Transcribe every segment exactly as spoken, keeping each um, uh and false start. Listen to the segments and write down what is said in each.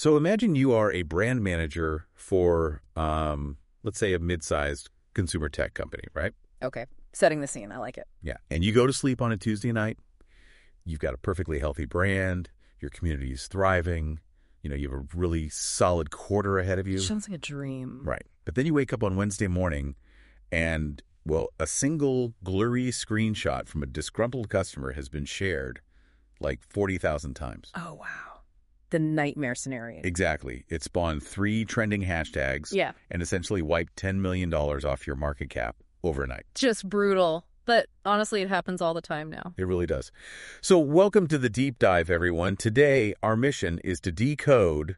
So imagine you are a brand manager for, um, let's say, a mid-sized consumer tech company, right? Okay. Setting the scene. I like it. Yeah. And you go to sleep on a Tuesday night. You've got a perfectly healthy brand. Your community is thriving. You know, you have a really solid quarter ahead of you. Sounds like a dream. Right. But then you wake up on Wednesday morning and, well, a single blurry screenshot from a disgruntled customer has been shared like forty thousand times. Oh, wow. The nightmare scenario. Exactly. It spawned three trending hashtags Yeah. and essentially wiped ten million dollars off your market cap overnight. Just brutal. But honestly, it happens all the time now. It really does. So welcome to the deep dive, everyone. Today, our mission is to decode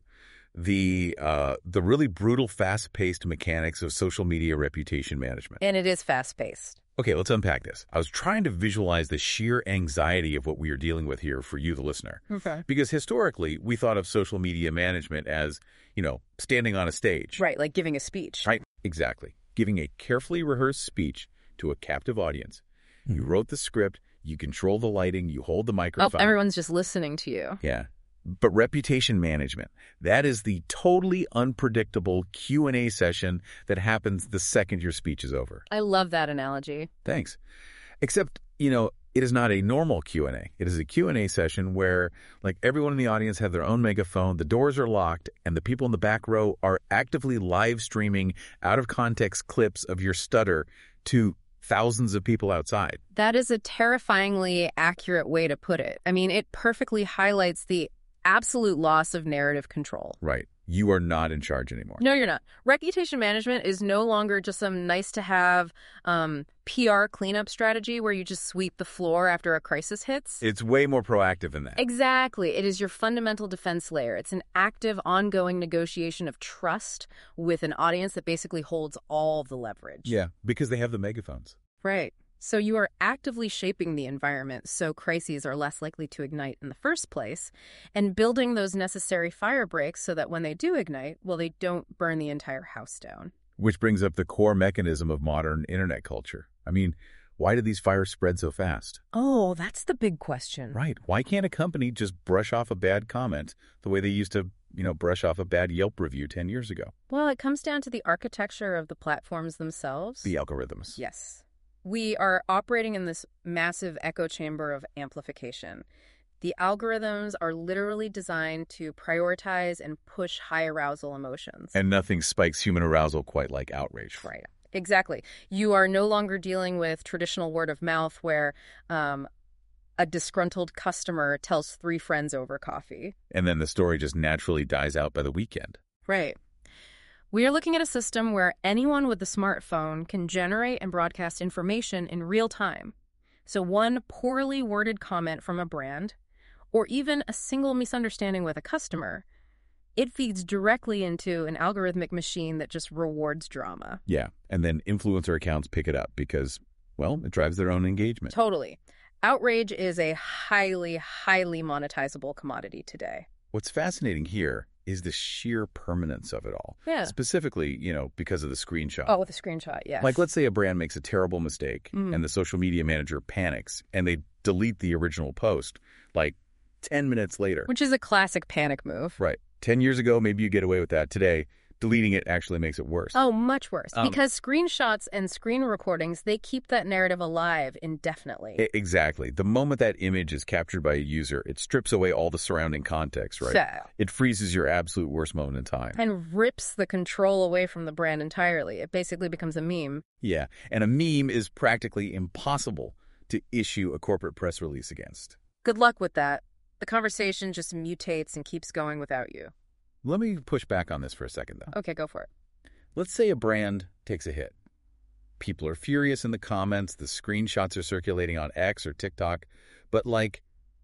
the uh, the really brutal, fast-paced mechanics of social media reputation management. And it is fast-paced. Okay, let's unpack this. I was trying to visualize the sheer anxiety of what we are dealing with here for you, the listener. Okay. Because historically, we thought of social media management as, you know, standing on a stage. Right, like giving a speech. Right, exactly. Giving a carefully rehearsed speech to a captive audience. You wrote the script, you control the lighting, you hold the Oh, microphone. everyone's just listening to you. Yeah. But reputation management, that is the totally unpredictable Q and A session that happens the second your speech is over. I love that analogy. Thanks. Except, you know, it is not a normal Q and A. It is a Q and A session where, like, everyone in the audience have their own megaphone, the doors are locked, and the people in the back row are actively live streaming out-of-context clips of your stutter to thousands of people outside. That is a terrifyingly accurate way to put it. I mean, it perfectly highlights the absolute loss of narrative control. Right. You are not in charge anymore. No, you're not. Reputation management is no longer just some nice-to-have um, P R cleanup strategy where you just sweep the floor after a crisis hits. It's way more proactive than that. Exactly. It is your fundamental defense layer. It's an active, ongoing negotiation of trust with an audience that basically holds all the leverage. Yeah, because they have the megaphones. Right. So you are actively shaping the environment so crises are less likely to ignite in the first place, and building those necessary fire breaks so that when they do ignite, well, they don't burn the entire house down. Which brings up the core mechanism of modern internet culture. I mean, why do these fires spread so fast? Oh, that's the big question. Right. Why can't a company just brush off a bad comment the way they used to, you know, brush off a bad Yelp review ten years ago? Well, it comes down to the architecture of the platforms themselves. The algorithms. Yes. We are operating in this massive echo chamber of amplification. The algorithms are literally designed to prioritize and push high arousal emotions. And nothing spikes human arousal quite like outrage. Right. Exactly. You are no longer dealing with traditional word of mouth where um, a disgruntled customer tells three friends over coffee. And then the story just naturally dies out by the weekend. Right. We are looking at a system where anyone with a smartphone can generate and broadcast information in real time. So one poorly worded comment from a brand, or even a single misunderstanding with a customer, it feeds directly into an algorithmic machine that just rewards drama. Yeah, and then influencer accounts pick it up because, well, it drives their own engagement. Totally. Outrage is a highly, highly monetizable commodity today. What's fascinating here is the sheer permanence of it all. Yeah. Specifically, you know, because of the screenshot. Oh, with a screenshot, yes. Like, let's say a brand makes a terrible mistake Mm. and the social media manager panics and they delete the original post like ten minutes later. Which is a classic panic move. Right. ten years ago, maybe you get away with that. Today, deleting it actually makes it worse. Oh, much worse. Um, because screenshots and screen recordings, they keep that narrative alive indefinitely. I- Exactly. The moment that image is captured by a user, it strips away all the surrounding context, right? So, It freezes your absolute worst moment in time. and rips the control away from the brand entirely. It basically becomes a meme. Yeah. And a meme is practically impossible to issue a corporate press release against. Good luck with that. The conversation just mutates and keeps going without you. Let me push back on this for a second, though. Okay, go for it. Let's say a brand takes a hit. People are furious in the comments. The screenshots are circulating on X or TikTok. But, like,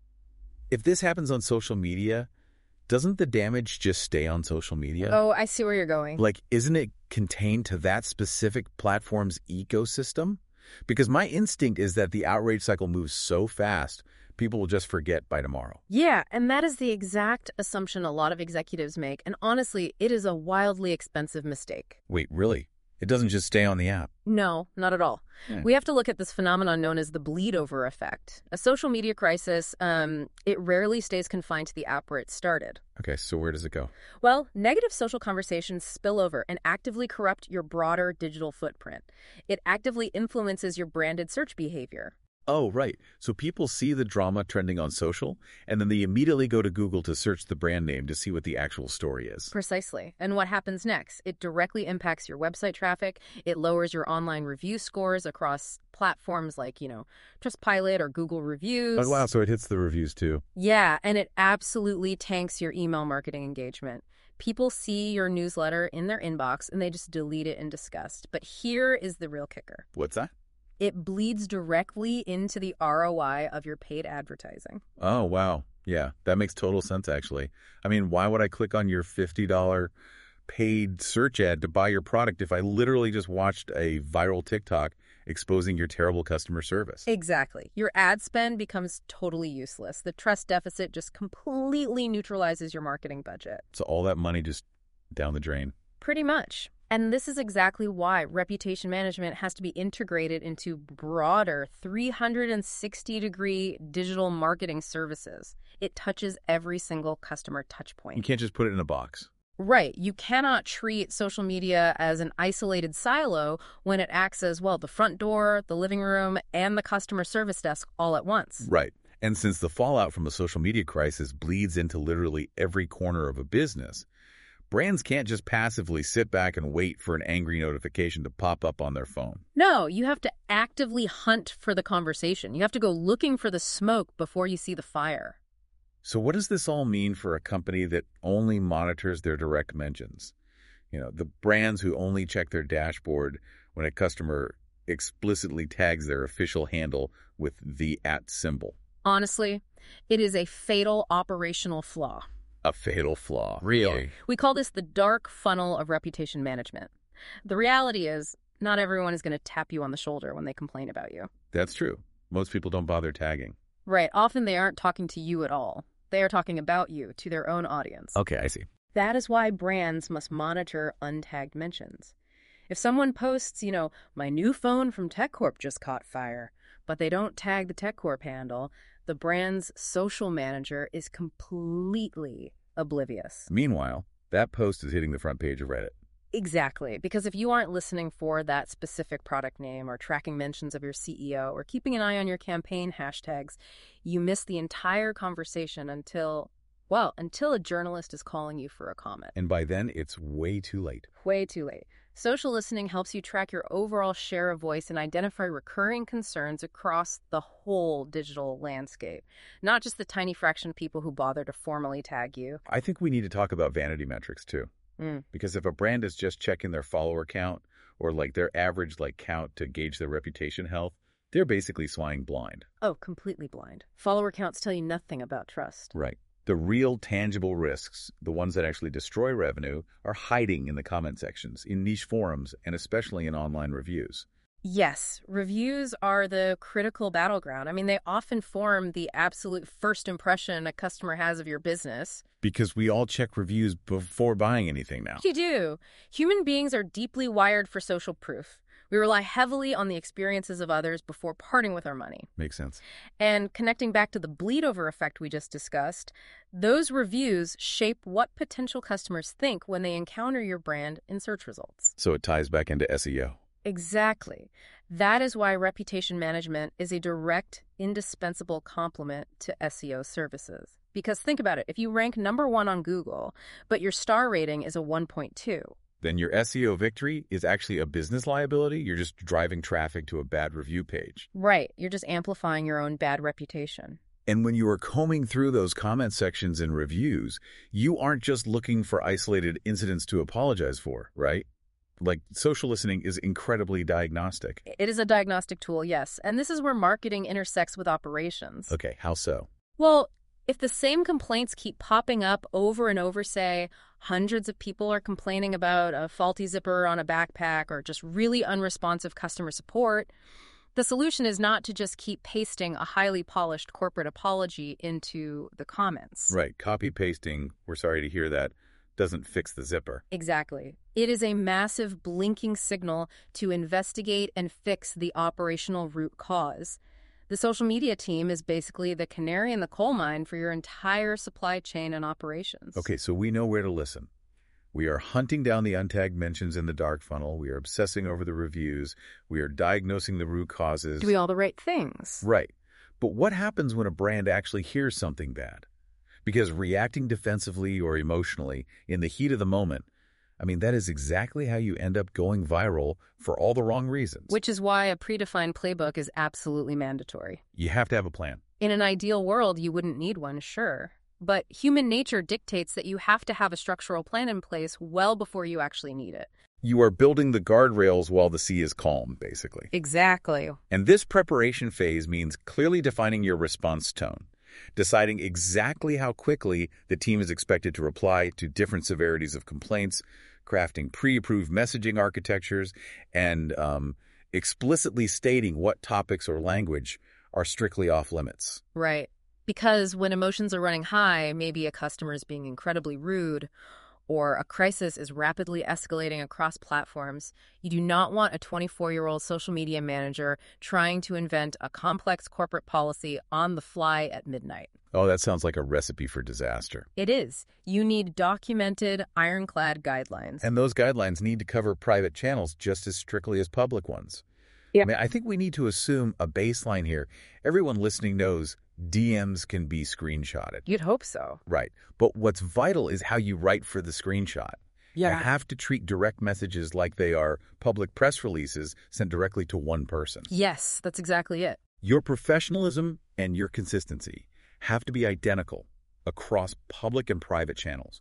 if this happens on social media, doesn't the damage just stay on social media? Oh, I see where you're going. Like, isn't it contained to that specific platform's ecosystem? Because my instinct is that the outrage cycle moves so fast, people will just forget by tomorrow. Yeah, and that is the exact assumption a lot of executives make. And honestly, it is a wildly expensive mistake. Wait, really? It doesn't just stay on the app. No, not at all. Yeah. We have to look at this phenomenon known as the bleed-over effect. A social media crisis, um, it rarely stays confined to the app where it started. Okay, so where does it go? Well, negative social conversations spill over and actively corrupt your broader digital footprint. It actively influences your branded search behavior. Oh, right. So people see the drama trending on social, and then they immediately go to Google to search the brand name to see what the actual story is. Precisely. And what happens next? It directly impacts your website traffic. It lowers your online review scores across platforms like, you know, Trustpilot or Google Reviews. Oh, wow. So it hits the reviews too. Yeah, and it absolutely tanks your email marketing engagement. People see your newsletter in their inbox and they just delete it in disgust. But here is the real kicker. What's that? It bleeds directly into the R O I of your paid advertising. Oh, wow. Yeah, that makes total sense, actually. I mean, why would I click on your fifty dollars paid search ad to buy your product if I literally just watched a viral TikTok exposing your terrible customer service? Exactly. Your ad spend becomes totally useless. The trust deficit just completely neutralizes your marketing budget. So all that money just down the drain. Pretty much. And this is exactly why reputation management has to be integrated into broader three hundred sixty degree digital marketing services. It touches every single customer touch point. You can't just put it in a box. Right. You cannot treat social media as an isolated silo when it acts as, well, the front door, the living room, and the customer service desk all at once. Right. And since the fallout from a social media crisis bleeds into literally every corner of a business, brands can't just passively sit back and wait for an angry notification to pop up on their phone. No, you have to actively hunt for the conversation. You have to go looking for the smoke before you see the fire. So what does this all mean for a company that only monitors their direct mentions? You know, the brands who only check their dashboard when a customer explicitly tags their official handle with the at symbol. Honestly, it is a fatal operational flaw. A fatal flaw. Really? We call this the dark funnel of reputation management. The reality is, not everyone is going to tap you on the shoulder when they complain about you. That's true. Most people don't bother tagging. Right. Often they aren't talking to you at all. They are talking about you to their own audience. Okay, I see. That is why brands must monitor untagged mentions. If someone posts, you know, my new phone from TechCorp just caught fire, but they don't tag the TechCorp handle, the brand's social manager is completely oblivious. Meanwhile, that post is hitting the front page of Reddit. Exactly, because if you aren't listening for that specific product name or tracking mentions of your C E O or keeping an eye on your campaign hashtags, you miss the entire conversation until, well, until a journalist is calling you for a comment. And by then, it's way too late. Way too late. Social listening helps you track your overall share of voice and identify recurring concerns across the whole digital landscape, not just the tiny fraction of people who bother to formally tag you. I think we need to talk about vanity metrics, too. Mm. Because if a brand is just checking their follower count or like their average like count to gauge their reputation health, they're basically flying blind. Oh, completely blind. Follower counts tell you nothing about trust. Right. The real tangible risks, the ones that actually destroy revenue, are hiding in the comment sections, in niche forums, and especially in online reviews. Yes, reviews are the critical battleground. I mean, they often form the absolute first impression a customer has of your business. Because we all check reviews before buying anything now. You do. Human beings are deeply wired for social proof. We rely heavily on the experiences of others before parting with our money. Makes sense. And connecting back to the bleed-over effect we just discussed, those reviews shape what potential customers think when they encounter your brand in search results. So it ties back into S E O. Exactly. That is why reputation management is a direct, indispensable complement to S E O services. Because think about it, if you rank number one on Google, but your star rating is a one point two, then your S E O victory is actually a business liability. You're just driving traffic to a bad review page. Right. You're just amplifying your own bad reputation. And when you are combing through those comment sections and reviews, you aren't just looking for isolated incidents to apologize for, right? Like, social listening is incredibly diagnostic. It is a diagnostic tool, yes. And this is where marketing intersects with operations. Okay, how so? Well, if the same complaints keep popping up over and over, say, hundreds of people are complaining about a faulty zipper on a backpack or just really unresponsive customer support, the solution is not to just keep pasting a highly polished corporate apology into the comments. Right, copy-pasting, we're sorry to hear that, doesn't fix the zipper. Exactly. It is a massive blinking signal to investigate and fix the operational root cause. The social media team is basically the canary in the coal mine for your entire supply chain and operations. Okay, so we know where to listen. We are hunting down the untagged mentions in the dark funnel. We are obsessing over the reviews. We are diagnosing the root causes. Doing all the right things. Right. But what happens when a brand actually hears something bad? Because reacting defensively or emotionally in the heat of the moment, I mean, that is exactly how you end up going viral for all the wrong reasons. Which is why a predefined playbook is absolutely mandatory. You have to have a plan. In an ideal world, you wouldn't need one, sure. But human nature dictates that you have to have a structural plan in place well before you actually need it. You are building the guardrails while the sea is calm, basically. Exactly. And this preparation phase means clearly defining your response tone, deciding exactly how quickly the team is expected to reply to different severities of complaints, crafting pre-approved messaging architectures, and um, explicitly stating what topics or language are strictly off limits. Right. Because when emotions are running high, maybe a customer is being incredibly rude, or a crisis is rapidly escalating across platforms, you do not want a twenty-four-year-old social media manager trying to invent a complex corporate policy on the fly at midnight. Oh, that sounds like a recipe for disaster. It is. You need documented, ironclad guidelines. And those guidelines need to cover private channels just as strictly as public ones. Yeah. I mean, I think we need to assume a baseline here. Everyone listening knows D Ms can be screenshotted. You'd hope so. Right. But what's vital is how you write for the screenshot. Yeah. You have to treat direct messages like they are public press releases sent directly to one person. Yes, that's exactly it. Your professionalism and your consistency have to be identical across public and private channels.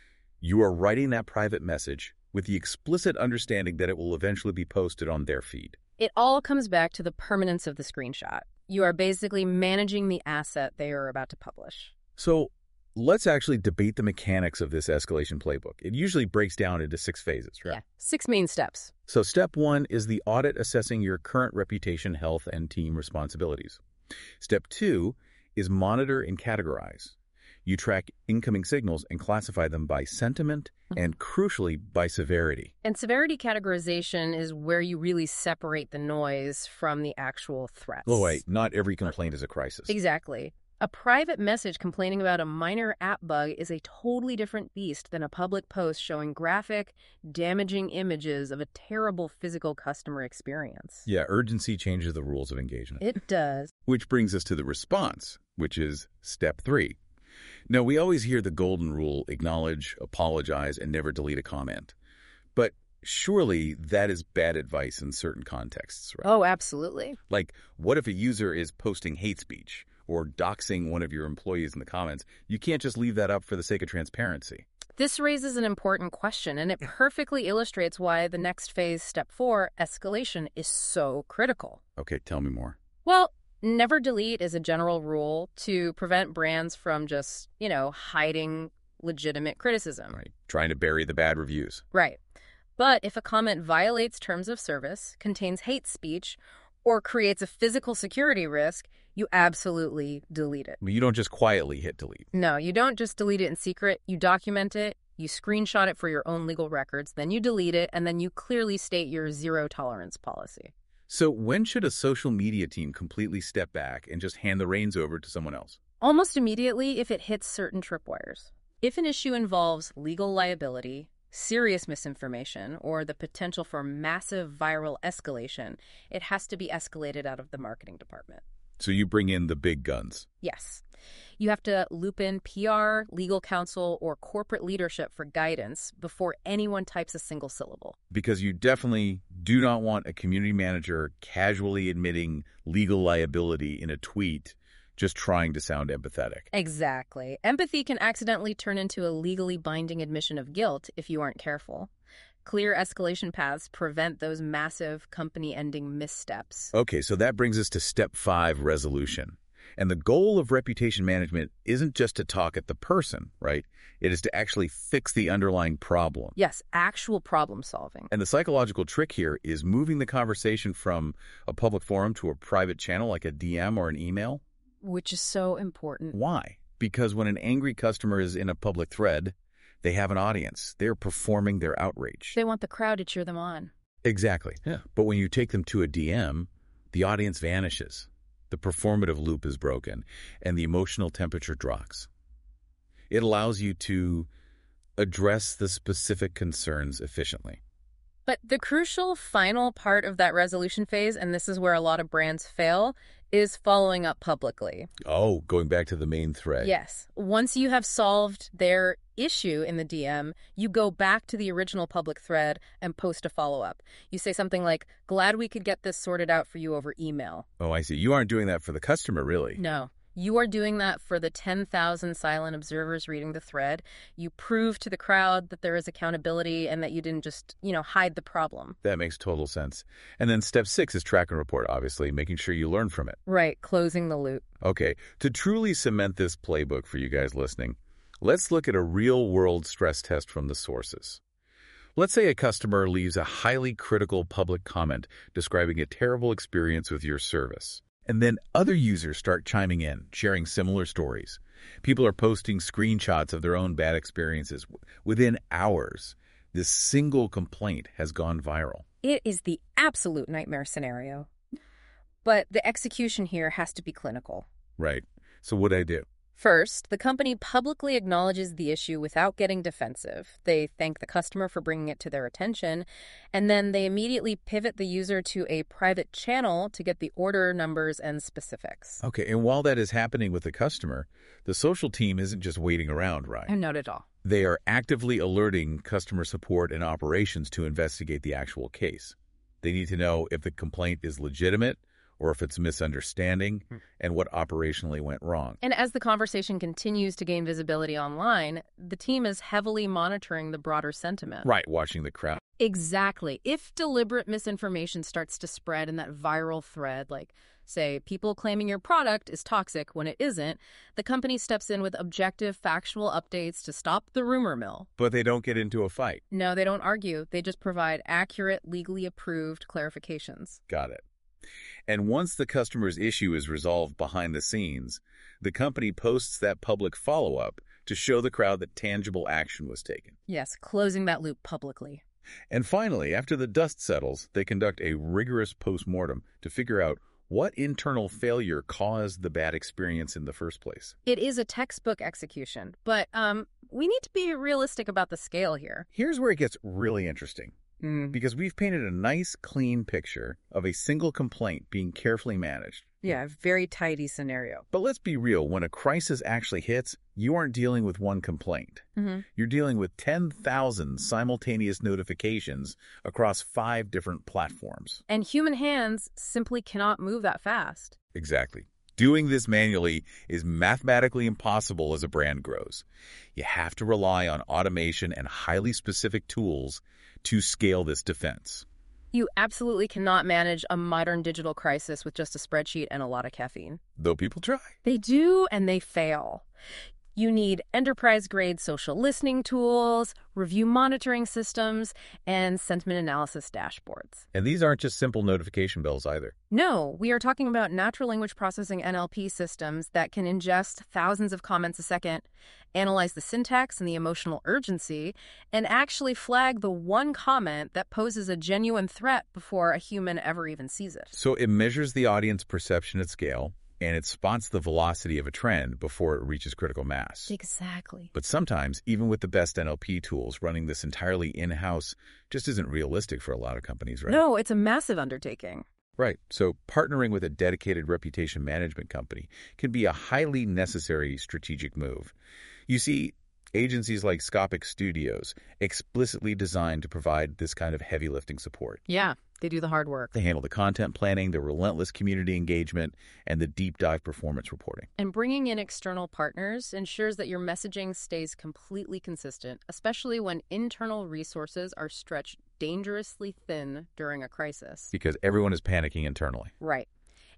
You are writing that private message with the explicit understanding that it will eventually be posted on their feed. It all comes back to the permanence of the screenshot. You are basically managing the asset they are about to publish. So let's actually debate the mechanics of this escalation playbook. It usually breaks down into six phases, right? Yeah, six main steps. So step one is the audit assessing your current reputation, health, and team responsibilities. Step two is monitor and categorize. You track incoming signals and classify them by sentiment and, crucially, by severity. And severity categorization is where you really separate the noise from the actual threats. Oh, wait, not every complaint is a crisis. Exactly. A private message complaining about a minor app bug is a totally different beast than a public post showing graphic, damaging images of a terrible physical customer experience. Yeah, urgency changes the rules of engagement. It does. Which brings us to the response, which is step three. Now, we always hear the golden rule, acknowledge, apologize, and never delete a comment. But surely that is bad advice in certain contexts, right? Oh, absolutely. Like, what if a user is posting hate speech or doxing one of your employees in the comments? You can't just leave that up for the sake of transparency. This raises an important question, and it perfectly illustrates why the next phase, step four, escalation, is so critical. Okay, tell me more. Well, never delete is a general rule to prevent brands from just, you know, hiding legitimate criticism. Right, trying to bury the bad reviews. Right. But if a comment violates terms of service, contains hate speech, or creates a physical security risk, you absolutely delete it. You don't just quietly hit delete. No, you don't just delete it in secret. You document it, you screenshot it for your own legal records, then you delete it, and then you clearly state your zero tolerance policy. So when should a social media team completely step back and just hand the reins over to someone else? Almost immediately if it hits certain tripwires. If an issue involves legal liability, serious misinformation, or the potential for massive viral escalation, it has to be escalated out of the marketing department. So you bring in the big guns. Yes. You have to loop in P R, legal counsel, or corporate leadership for guidance before anyone types a single syllable. Because you definitely do not want a community manager casually admitting legal liability in a tweet, just trying to sound empathetic. Exactly. Empathy can accidentally turn into a legally binding admission of guilt if you aren't careful. Clear escalation paths prevent those massive company-ending missteps. Okay, so that brings us to step five, resolution. And the goal of reputation management isn't just to talk at the person, right? It is to actually fix the underlying problem. Yes, actual problem solving. And the psychological trick here is moving the conversation from a public forum to a private channel like a D M or an email. Which is so important. Why? Because when an angry customer is in a public thread, They have an audience. They're performing their outrage. They want the crowd to cheer them on. Exactly. Yeah. But when you take them to a D M, the audience vanishes. The performative loop is broken, and the emotional temperature drops. It allows you to address the specific concerns efficiently. But the crucial final part of that resolution phase, and this is where a lot of brands fail, is following up publicly. Oh, going back to the main thread. Yes. Once you have solved their issue in the D M, you go back to the original public thread and post a follow-up. You say something like, glad we could get this sorted out for you over email. Oh, I see. You aren't doing that for the customer, really. No. You are doing that for the ten thousand silent observers reading the thread. You prove to the crowd that there is accountability and that you didn't just, you know, hide the problem. That makes total sense. And then step six is track and report, obviously, making sure you learn from it. Right, closing the loop. Okay, to truly cement this playbook for you guys listening, let's look at a real-world stress test from the sources. Let's say a customer leaves a highly critical public comment describing a terrible experience with your service. And then other users start chiming in, sharing similar stories. People are posting screenshots of their own bad experiences. Within hours, this single complaint has gone viral. It is the absolute nightmare scenario. But the execution here has to be clinical. Right. So what'd I do? First, the company publicly acknowledges the issue without getting defensive. They thank the customer for bringing it to their attention, and then they immediately pivot the user to a private channel to get the order numbers and specifics. Okay, and while that is happening with the customer, the social team isn't just waiting around, right? Not at all. They are actively alerting customer support and operations to investigate the actual case. They need to know if the complaint is legitimate, or if it's misunderstanding, and what operationally went wrong. And as the conversation continues to gain visibility online, the team is heavily monitoring the broader sentiment. Right, watching the crowd. Exactly. If deliberate misinformation starts to spread in that viral thread, like, say, people claiming your product is toxic when it isn't, the company steps in with objective, factual updates to stop the rumor mill. But they don't get into a fight. No, they don't argue. They just provide accurate, legally approved clarifications. Got it. And once the customer's issue is resolved behind the scenes, the company posts that public follow-up to show the crowd that tangible action was taken. Yes, closing that loop publicly. And finally, after the dust settles, they conduct a rigorous post-mortem to figure out what internal failure caused the bad experience in the first place. It is a textbook execution, but um, we need to be realistic about the scale here. Here's where it gets really interesting. Mm. Because we've painted a nice, clean picture of a single complaint being carefully managed. Yeah, very tidy scenario. But let's be real, when a crisis actually hits, you aren't dealing with one complaint. Mm-hmm. You're dealing with ten thousand simultaneous notifications across five different platforms. And human hands simply cannot move that fast. Exactly. Doing this manually is mathematically impossible as a brand grows. You have to rely on automation and highly specific tools to scale this defense. You absolutely cannot manage a modern digital crisis with just a spreadsheet and a lot of caffeine. Though people try. They do, and they fail. You need enterprise-grade social listening tools, review monitoring systems, and sentiment analysis dashboards. And these aren't just simple notification bells either. No, we are talking about natural language processing N L P systems that can ingest thousands of comments a second, analyze the syntax and the emotional urgency, and actually flag the one comment that poses a genuine threat before a human ever even sees it. So it measures the audience perception at scale, and it spots the velocity of a trend before it reaches critical mass. Exactly. But sometimes, even with the best N L P tools, running this entirely in-house just isn't realistic for a lot of companies, right? No, it's a massive undertaking. Right. So partnering with a dedicated reputation management company can be a highly necessary strategic move. You see, agencies like Scopic Studios explicitly designed to provide this kind of heavy lifting support. Yeah, they do the hard work. They handle the content planning, the relentless community engagement, and the deep dive performance reporting. And bringing in external partners ensures that your messaging stays completely consistent, especially when internal resources are stretched dangerously thin during a crisis. Because everyone is panicking internally. Right.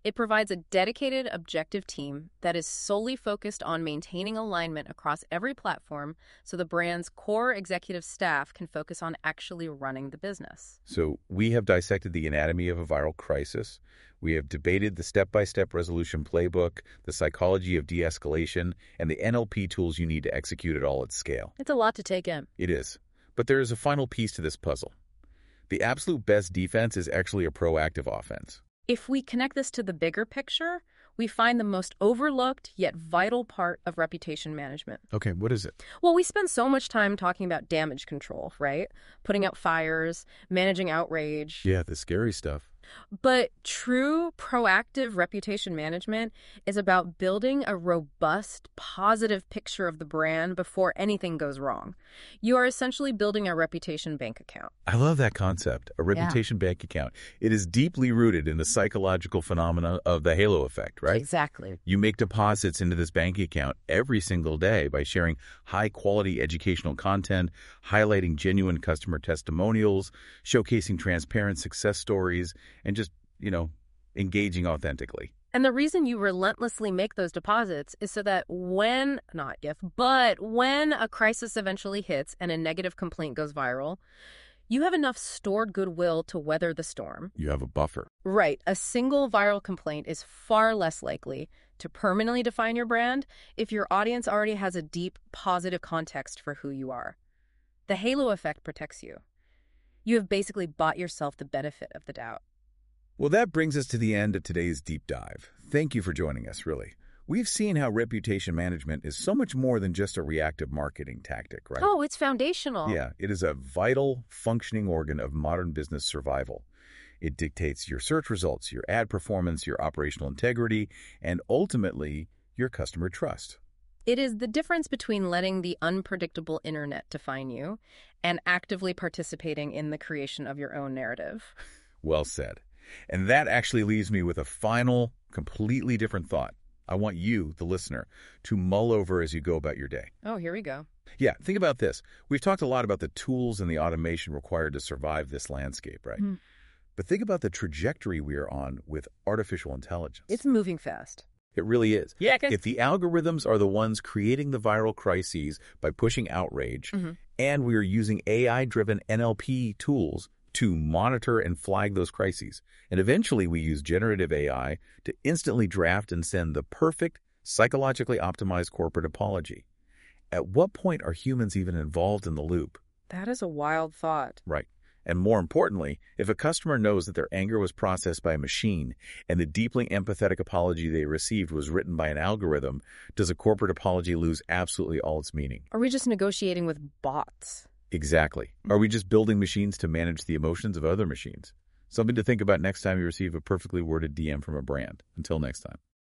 It provides a dedicated, objective team that is solely focused on maintaining alignment across every platform so the brand's core executive staff can focus on actually running the business. So we have dissected the anatomy of a viral crisis. We have debated the step-by-step resolution playbook, the psychology of de-escalation, and the N L P tools you need to execute it all at scale. It's a lot to take in. It is. But there is a final piece to this puzzle. The absolute best defense is actually a proactive offense. If we connect this to the bigger picture, we find the most overlooked yet vital part of reputation management. Okay, what is it? Well, we spend so much time talking about damage control, right? Putting out fires, managing outrage. Yeah, the scary stuff. But true proactive reputation management is about building a robust, positive picture of the brand before anything goes wrong. You are essentially building a reputation bank account. I love that concept, a reputation yeah. bank account. It is deeply rooted in the psychological phenomena of the halo effect, right? Exactly. You make deposits into this bank account every single day by sharing high-quality educational content, highlighting genuine customer testimonials, showcasing transparent success stories, and just, you know, engaging authentically. And the reason you relentlessly make those deposits is so that when, not if, but when a crisis eventually hits and a negative complaint goes viral, you have enough stored goodwill to weather the storm. You have a buffer. Right. A single viral complaint is far less likely to permanently define your brand if your audience already has a deep, positive context for who you are. The halo effect protects you. You have basically bought yourself the benefit of the doubt. Well, that brings us to the end of today's deep dive. Thank you for joining us, really. We've seen how reputation management is so much more than just a reactive marketing tactic, right? Oh, it's foundational. Yeah, it is a vital, functioning organ of modern business survival. It dictates your search results, your ad performance, your operational integrity, and ultimately, your customer trust. It is the difference between letting the unpredictable internet define you and actively participating in the creation of your own narrative. Well said. And that actually leaves me with a final, completely different thought. I want you, the listener, to mull over as you go about your day. Oh, here we go. Yeah, think about this. We've talked a lot about the tools and the automation required to survive this landscape, right? Mm. But think about the trajectory we are on with artificial intelligence. It's moving fast. It really is. Yeah, if the algorithms are the ones creating the viral crises by pushing outrage, mm-hmm. and we are using A I-driven N L P tools to monitor and flag those crises. And eventually we use generative A I to instantly draft and send the perfect, psychologically optimized corporate apology. At what point are humans even involved in the loop? That is a wild thought. Right. And more importantly, if a customer knows that their anger was processed by a machine and the deeply empathetic apology they received was written by an algorithm, does a corporate apology lose absolutely all its meaning? Are we just negotiating with bots? Exactly. Are we just building machines to manage the emotions of other machines? Something to think about next time you receive a perfectly worded D M from a brand. Until next time.